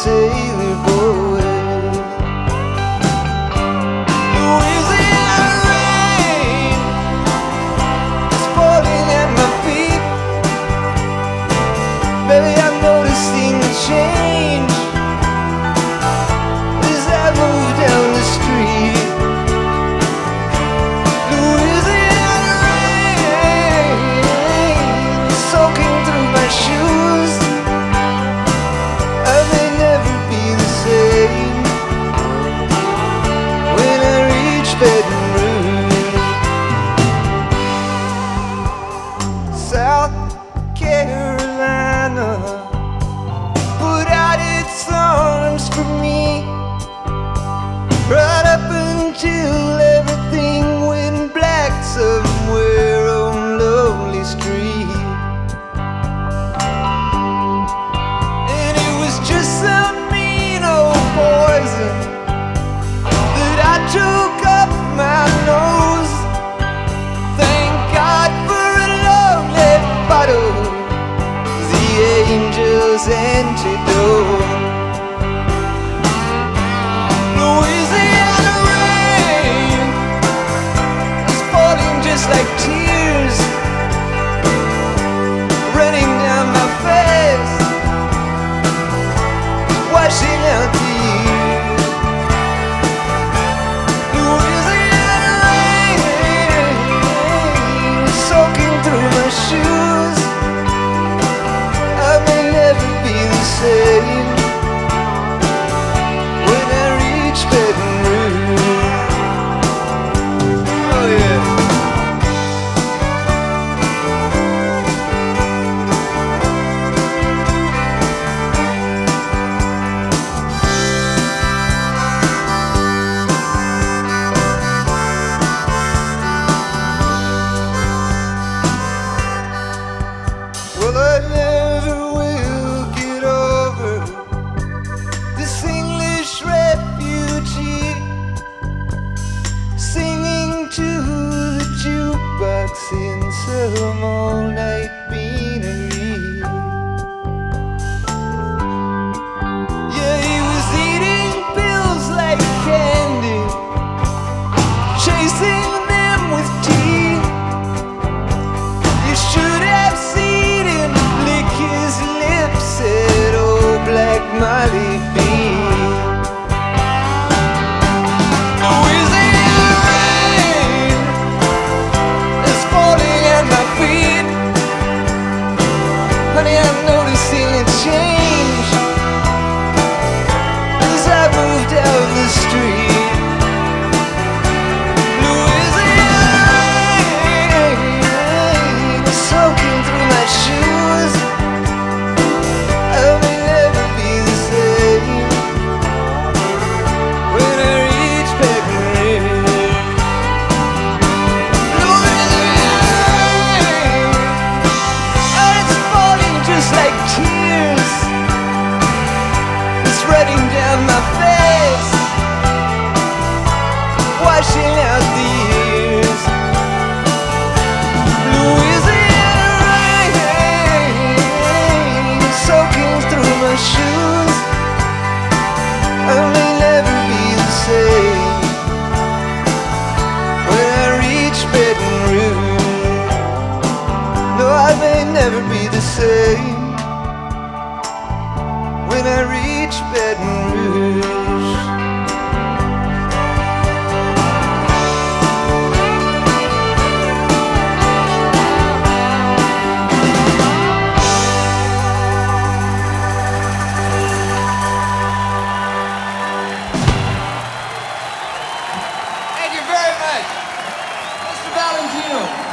sailor boy. Louisiana rain is falling at my feet. Baby, I'm noticing a change as I move down the street. Louisiana rain soaking through my shoes. I may never be the same when I reach Baton Rouge. South Carolina put out its arms for me, right up until everything went black somewhere on Lonely Street. And it was just some mean old poison that I took up my nose. Thank God for a lonely bottle, the angel's antidote. Louisiana rain is falling just like tears, running down my face, washing out the years. Louisiana rain soaking through my shoes. I may never be the same when I reach Baton Rouge. Oh yeah. Well, I never will get over this English refugee singing to the jukebox in some all-night beanery. Yeah, he was eating pills like candy, chasing them with tea. You should have seen him lick his lips at old Black Molly B. Louisiana rain is falling at my feet. Honey, I'm noticing a change as I move down the street. Louisiana rain is soaking through my shoes. I may never be the same when I reach Baton Rouge. Louisiana rain, it's falling just like tears. It's running down my face, washing out the years. Louisiana rain soaking through my shoes. I may never be the same when I reach Baton Rouge. No, I may never be the same when I reach Baton Rouge. Thank you very much, Mr. Valentino.